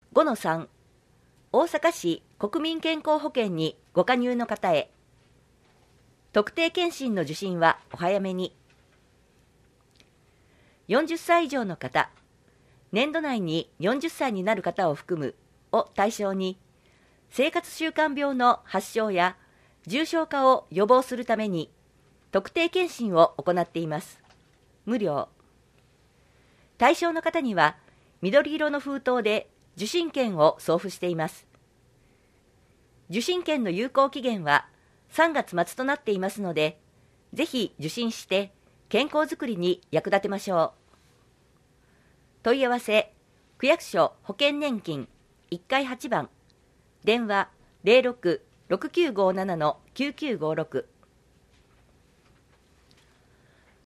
5-3 大阪市国民健康保険にご加入の方へ。特定健診の受診はお早めに。40歳以上の方、年度内に40歳になる方を含むを対象に、生活習慣病の発症や重症化を予防するために特定健診を行っています。無料。対象の方には緑色の封筒で受診券を送付しています。受診券の有効期限は3月末となっていますので、ぜひ受診して健康づくりに役立てましょう。問い合わせ、区役所保険年金1階8番、電話 06-6957-9956